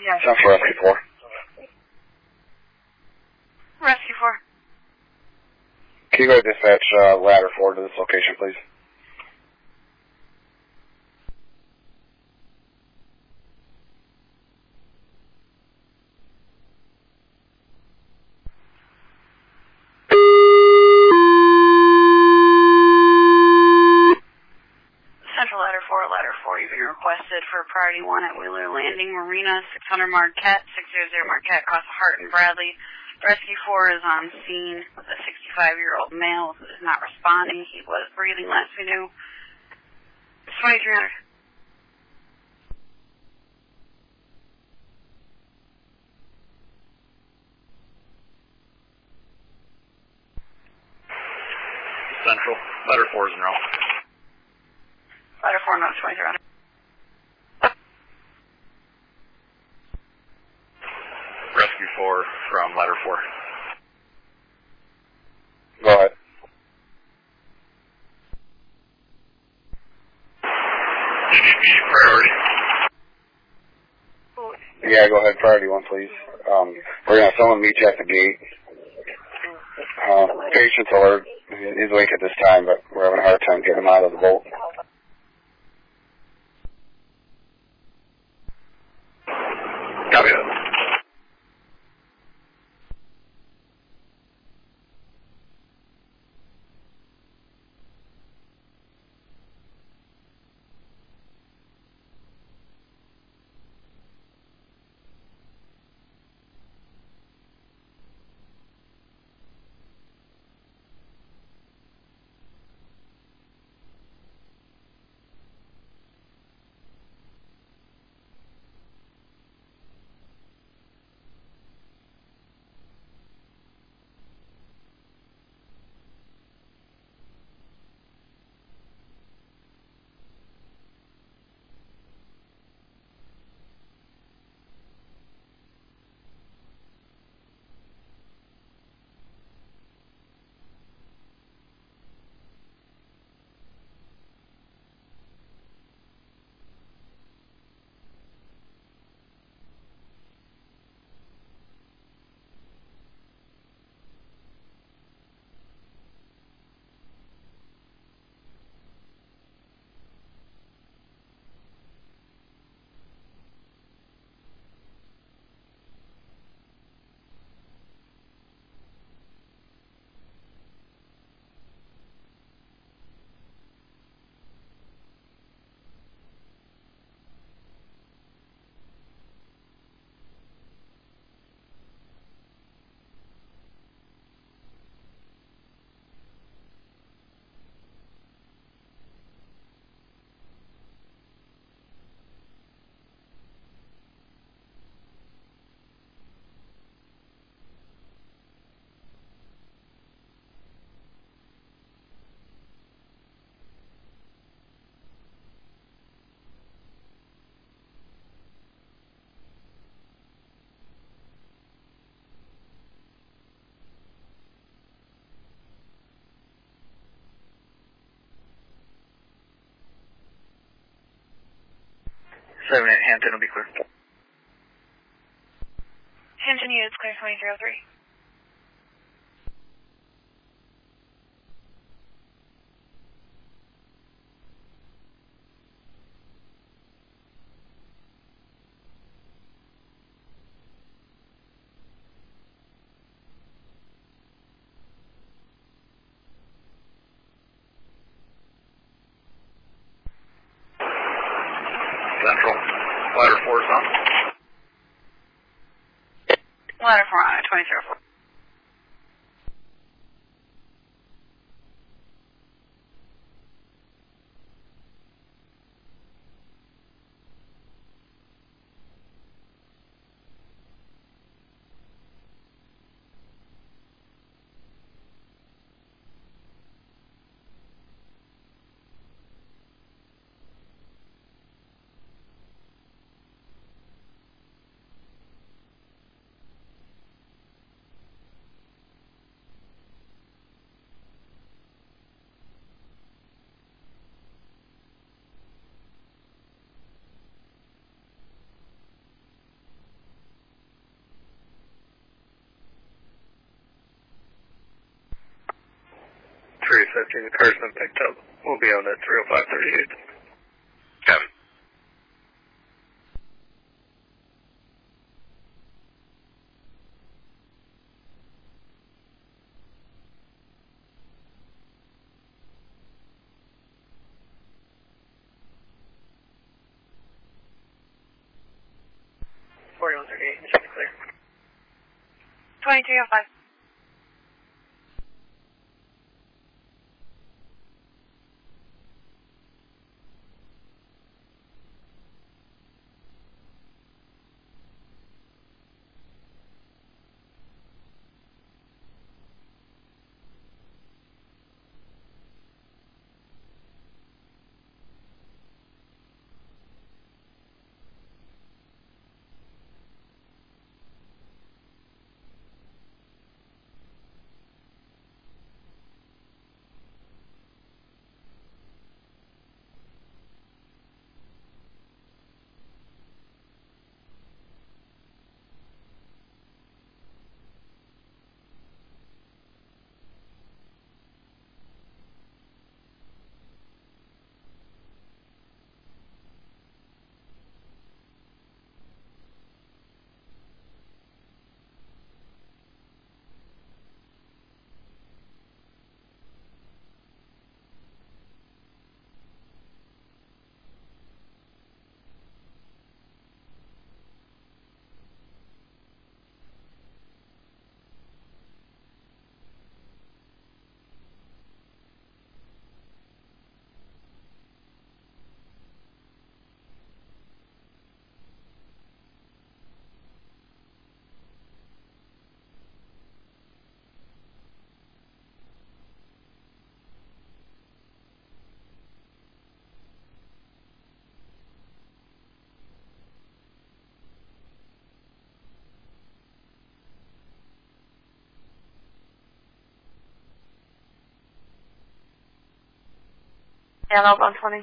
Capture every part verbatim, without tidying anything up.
Central Rescue four. Rescue four. Can you go to dispatch uh, ladder four to this location, please? Central Ladder four, Ladder four, you've been requested for Priority one at Wheeler Landing Marina, six hundred Marquette, six hundred Marquette, across Hart and Bradley. Rescue four is on scene with a sixty-five-year-old male who is not responding. He was breathing last we knew. It's twenty-three hundred. Central, Ladder four is in row. Ladder four, no, twenty-three hundred. Rescue four from Ladder four. Go ahead. Priority. Yeah, go ahead. Priority one, please. Um, we're going to have someone meet you at the gate. Uh, patient's alert. He's awake at this time, but we're having a hard time getting him out of the boat. Copy that. seven eight Hampton will be clear. Hampton units clear twenty-three oh three. Central, Ladder four is on. Ladder four on it, twenty-three oh four. three fifty. The car's been picked up. We'll be on at three oh five thirty-eight. Copy. forty-one thirty-eight, just clear. twenty-three oh five. Hello, one twenty.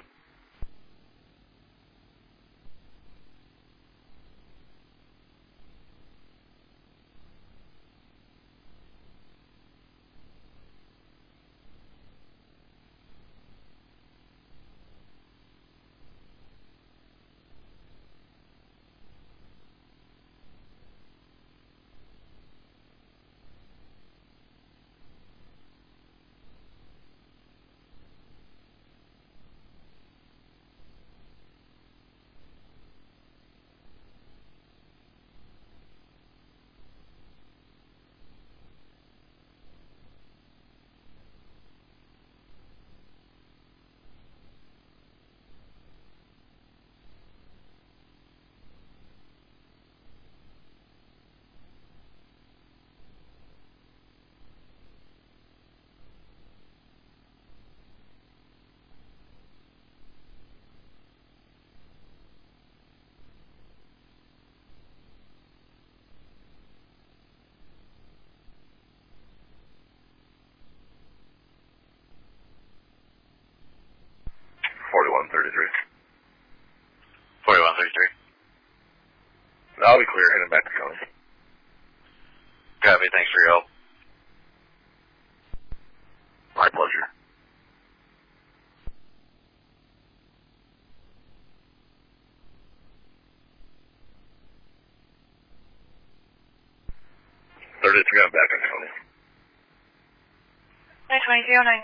forty-one thirty-three. forty-one thirty-three. I'll be clear, heading back to County. Copy, thanks for your help. My pleasure. thirty-three, I'm back in County. nine twenty-three oh nine.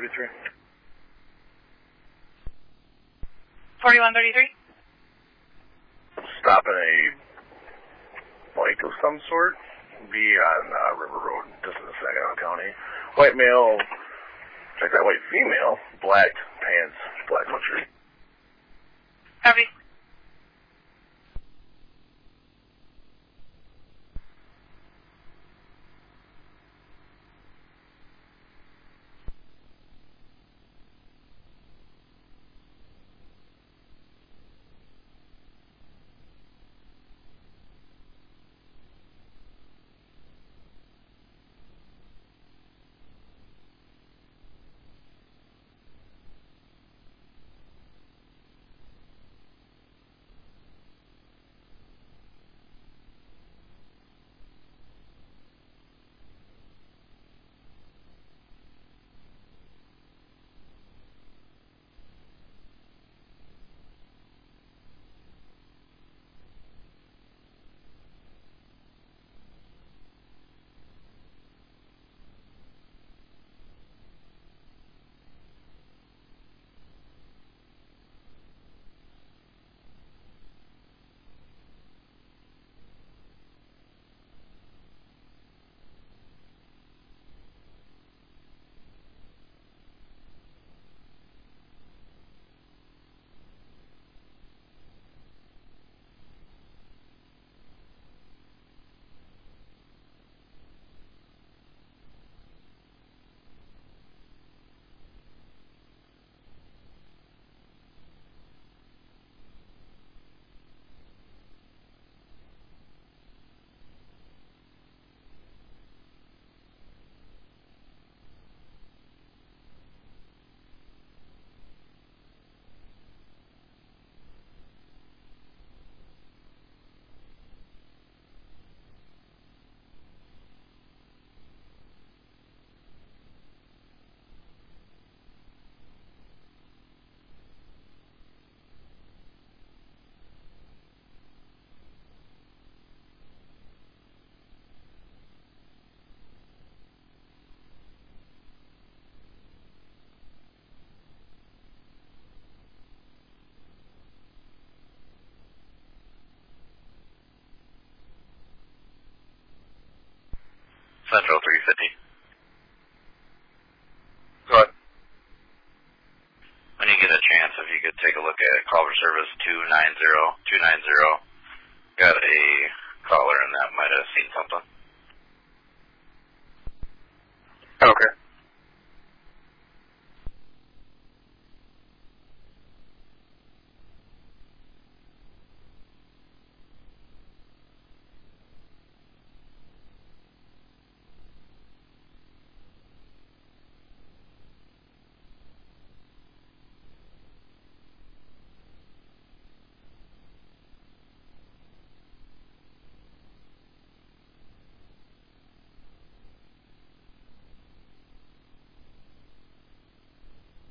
thirty-three. forty-one thirty-three. Stopping a bike of some sort. Be on uh, River Road, just in the Saginaw County. White male, check that white female, black pants, black sweatshirt. Copy. Central three fifty. Go ahead. When you get a chance, if you could take a look at caller service two nine zero two nine zero. Got a caller and that might have seen something. Okay.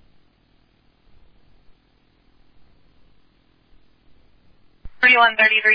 forty-one thirty-three.